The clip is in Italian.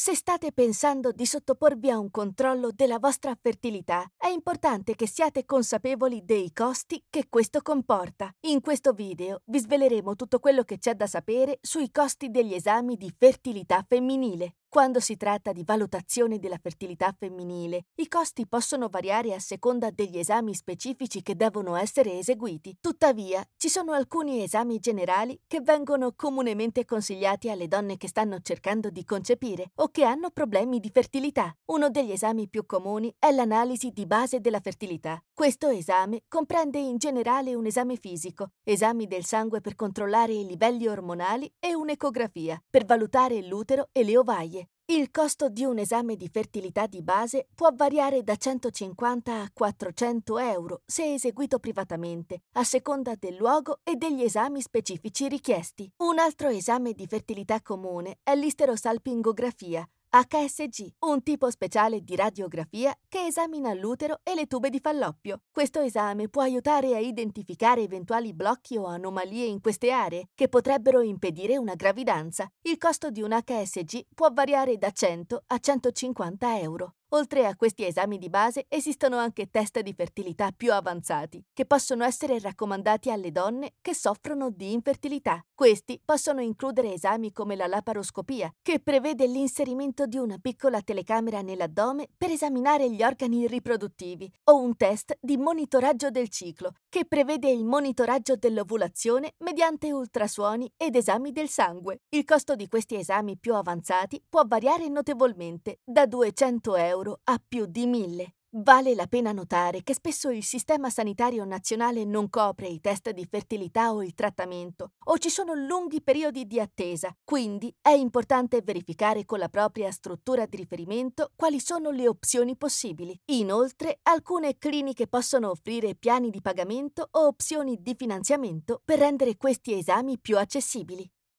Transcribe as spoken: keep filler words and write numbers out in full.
Se state pensando di sottoporvi a un controllo della vostra fertilità, è importante che siate consapevoli dei costi che questo comporta. In questo video vi sveleremo tutto quello che c'è da sapere sui costi degli esami di fertilità femminile. Quando si tratta di valutazione della fertilità femminile, i costi possono variare a seconda degli esami specifici che devono essere eseguiti. Tuttavia, ci sono alcuni esami generali che vengono comunemente consigliati alle donne che stanno cercando di concepire o che hanno problemi di fertilità. Uno degli esami più comuni è l'analisi di base della fertilità. Questo esame comprende in generale un esame fisico, esami del sangue per controllare i livelli ormonali e un'ecografia per valutare l'utero e le ovaie. Il costo di un esame di fertilità di base può variare da centocinquanta a quattrocento euro se eseguito privatamente, a seconda del luogo e degli esami specifici richiesti. Un altro esame di fertilità comune è l'isterosalpingografia, H S G, un tipo speciale di radiografia che esamina l'utero e le tube di Falloppio. Questo esame può aiutare a identificare eventuali blocchi o anomalie in queste aree che potrebbero impedire una gravidanza. Il costo di un H S G può variare da cento a centocinquanta euro. Oltre a questi esami di base, esistono anche test di fertilità più avanzati, che possono essere raccomandati alle donne che soffrono di infertilità. Questi possono includere esami come la laparoscopia, che prevede l'inserimento di una piccola telecamera nell'addome per esaminare gli organi riproduttivi, o un test di monitoraggio del ciclo, che prevede il monitoraggio dell'ovulazione mediante ultrasuoni ed esami del sangue. Il costo di questi esami più avanzati può variare notevolmente, da duecento euro a più di mille. Vale la pena notare che spesso il Sistema Sanitario Nazionale non copre i test di fertilità o il trattamento, o ci sono lunghi periodi di attesa, quindi è importante verificare con la propria struttura di riferimento quali sono le opzioni possibili. Inoltre, alcune cliniche possono offrire piani di pagamento o opzioni di finanziamento per rendere questi esami più accessibili.